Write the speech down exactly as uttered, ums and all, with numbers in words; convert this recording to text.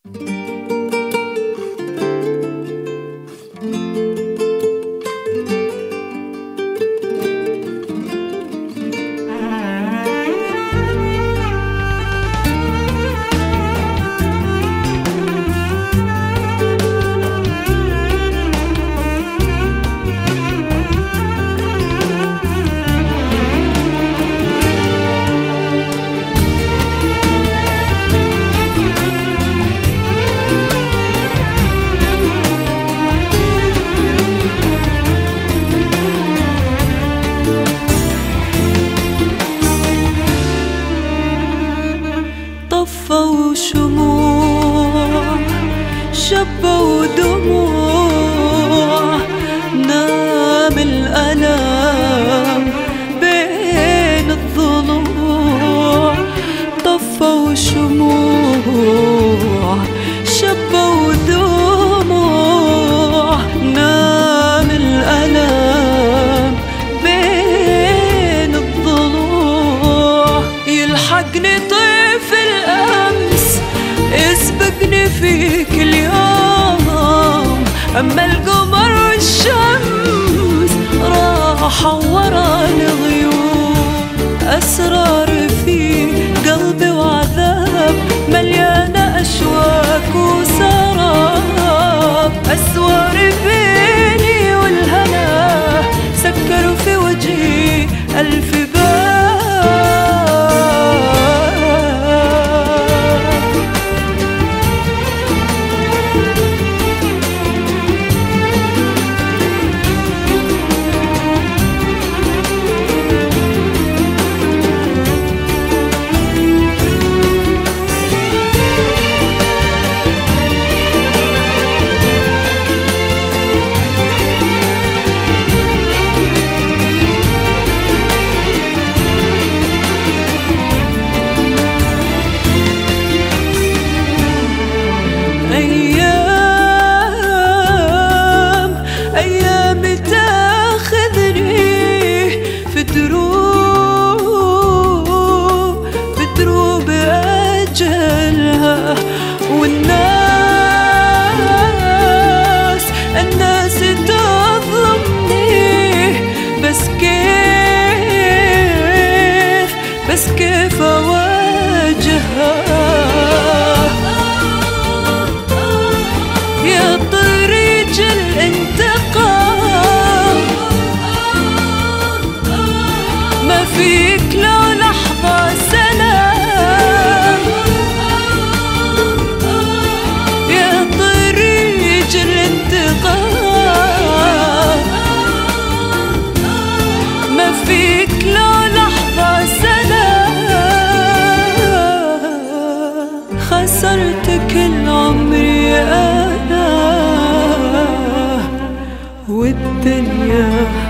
طفوا شموع شبوا دموع، نام الألم بين الضلوع. طفوا شموع شبوا دموع، نام الألم بين الضلوع. يلحقني طيف الأمس يسبقني فيك اليوم، أما القمر والشمس راحوا ورا الغيوم. أسرار في قلبي وعذاب مليانة أشواك وسراب. أسوار بيني والهنا سكروا في وجهي ألف باب. أيام أيام تاخذني في دروب في دروب أجلها. والناس الناس تظلمني، بس كيف بس كيف أواجهها؟ يا طريق الانتقام ما فيك لو لحظة سلام. يا طريق الانتقام ما فيك لو لحظة سلام. خسرت كل عمري أنا والدنيا